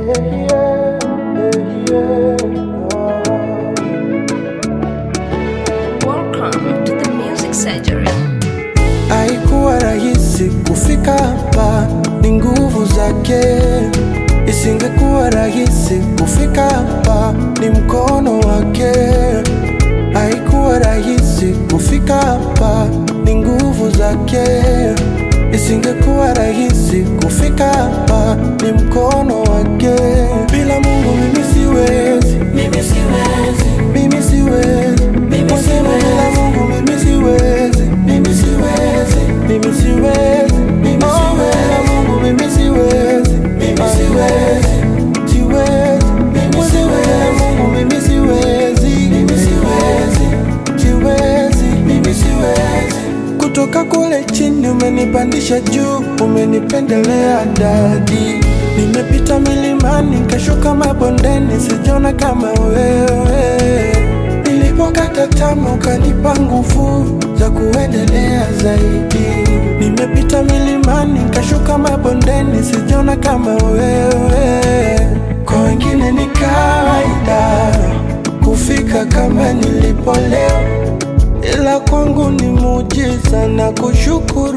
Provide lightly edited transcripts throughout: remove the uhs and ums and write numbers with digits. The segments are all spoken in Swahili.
Welcome to the music surgery. Haikuwa rahisi kufika hapa, ni nguvu zake. Isingekuwa rahisi kufika hapa, ni mkono wake. Haikuwa rahisi kufika hapa, ni nguvu zake. Isingekuwa rahisi kufika hapa, ni mkono wake. Bila Mungu mimi siwezi, mimi siwezi, mimi siwezi, mimi siwezi. Bila Mungu mimi siwezi, mimi siwezi, mimi siwezi, mimi siwezi. Bila Mungu mimi siwezi, mimi siwezi, siwezi, mimi siwezi. Bila Mungu mimi siwezi, mimi siwezi, siwezi, mimi siwezi. Kutoka kule chini umenipandisha juu, umenipendelea dadi. Nimepita milimani, nikashuka mabondeni, sijaona kama wewe. Nilipokata tamaa ukanipa nguvu za kuendelea zaidi. Nimepita milimani, nikashuka mabondeni, sijaona kama wewe. Kwa wengine ni kawaida kufika kama nilipo leo, ila kwangu ni muujiza na kushukuru.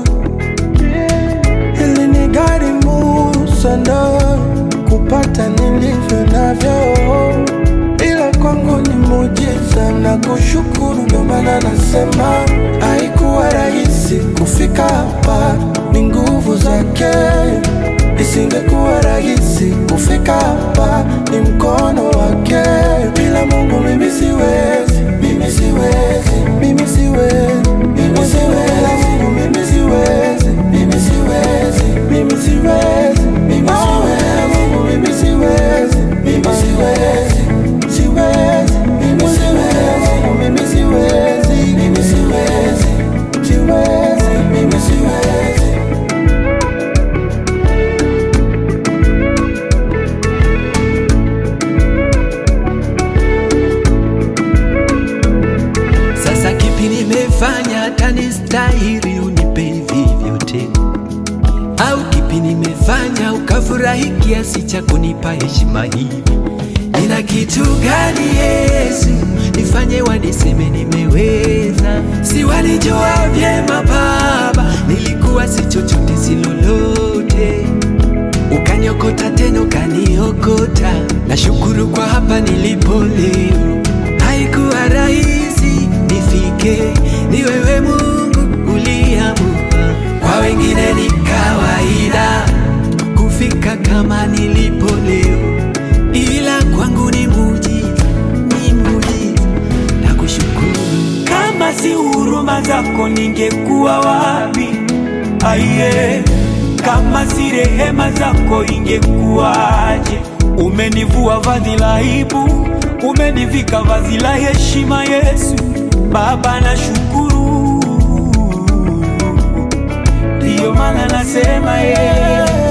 Hili ni gharimu sana kupata nilivyo navyo, ila kwangu ni muujiza na kushukuru. Ndio maana nasema haikuwa rahisi kufika hapa, ni nguvu zake. Isingekuwa rahisi kufika hapa, ni mkono wake. Bila Mungu mimi siwezi, mimi siwezi, mimi siwezi, mimi siwezi. Bila Mungu mimi siwezi, mimi siwezi, mimi siwezi, mimi siwezi. Bila Mungu mimi siwezi, mimi siwezi, siwezi, mimi siwezi. Bila Mungu mimi siwezi, mimi siwezi, siwezi, mimi siwezi. Sasa kipi nimefanya hata nistahili unipe hivi vyote? Au kipi nimefanya ukafurahi kiasi cha kunipa heshima hivi? Nina kitu gani Yesu nifanye waniseme nimeweza? Si walijua vyema Baba nilikuwa si chochote si lolote, ukaniokota tena ukaniokota. Nashukuru kwa hapa nilipo leo. Haikuwa rahisi nifike, ni wewe Mungu uliamua. Kwa wengine ni kawaida kufika kama nilipo leo, ila kwangu ni muujiza, ni muujiza na kushukuru. Kama si huruma zako ningekuwa wapi? Aiye, kama si rehema zako ingekuwaje? Umenivua vazi la aibu, umenivika vazi la heshima. Yesu Baba nashukuru, ndiyo maana nasema